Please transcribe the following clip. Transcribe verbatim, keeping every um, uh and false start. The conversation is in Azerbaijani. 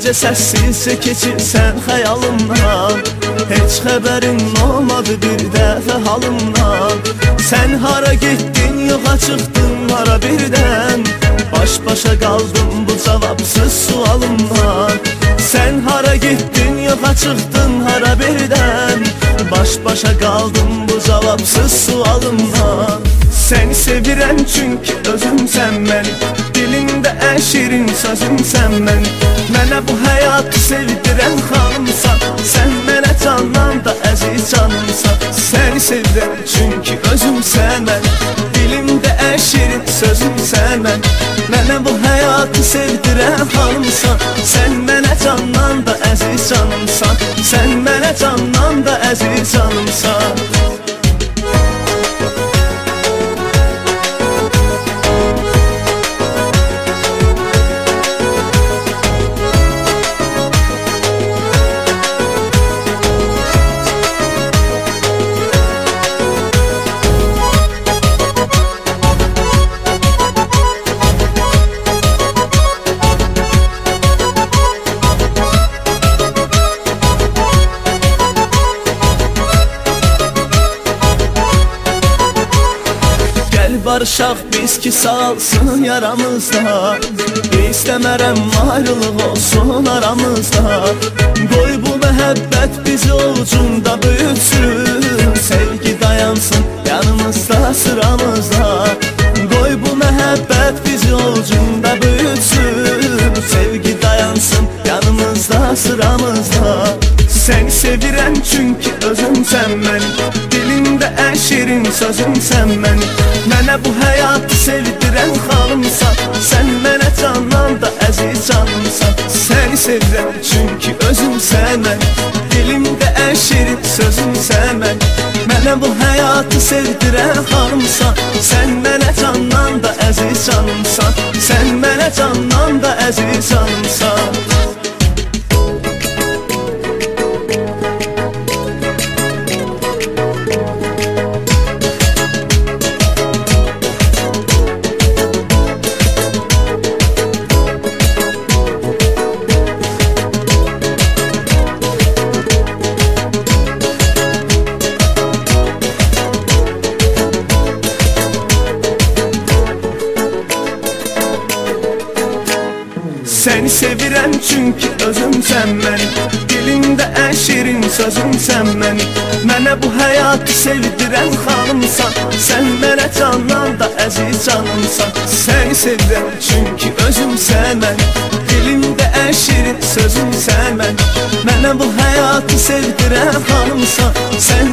Gecə səssizcə keçirsən xəyalımdan, heç xəbərin olmadı bir dəfə halımdan. Sən hara getdin, yoxa çıxdın hara birdən, baş başa qaldım bu cavabsız sualımdan. Sən hara getdin, yoxa çıxdın hara birdən, baş başa qaldım bu cavabsız sualımdan. Səni sevirəm çünki özümsən mən, dilimdə ən şirin sözümsən mən. Mənə bu həyatı sevdirən xanımsan, sən mənə candan da əziz canımsan. Səni sevirəm çünki özümsən mən, dilimdə ən şirin sözümsən mən. Mənə bu həyatı sevdirən xanımsan, sən mənə candan da əziz canımsan. Sən mənə candan da əziz canımsan. Barışaq biz ki salsın yaramızda, İstəmərəm ayrılıq olsun aramızda. Qoy bu məhəbbət bizi ovucunda büyütsün, sevgi dayansın yanımızda sıramızda. Qoy bu məhəbbət bizi ovucunda büyütsün, sevgi dayansın yanımızda sıramızda. Səni sevirəm çünki özümsən mən, dilimdə ən şirin sözümsən mən. Mənə bu həyatı sevdirən xanımsan, sən mənə candan da əziz canımsan. Səni sevirəm çünki özümsən mən, dilimdə ən şirin sözümsən mən. Mənə bu həyatı sevdirən xanımsan, sən mənə candan da əziz canımsan. Sən mənə candan da əziz canımsan. Səni sevirəm çünki özümsən mən, dilimdə ən şirin sözümsən mən. Mənə bu həyatı sevdirən xanımsan, sən mənə candan da əziz canımsan. Səni sevirəm çünki özümsən mən, dilimdə ən şirin sözümsən mən. Mənə bu həyatı sevdirən xanımsan, sən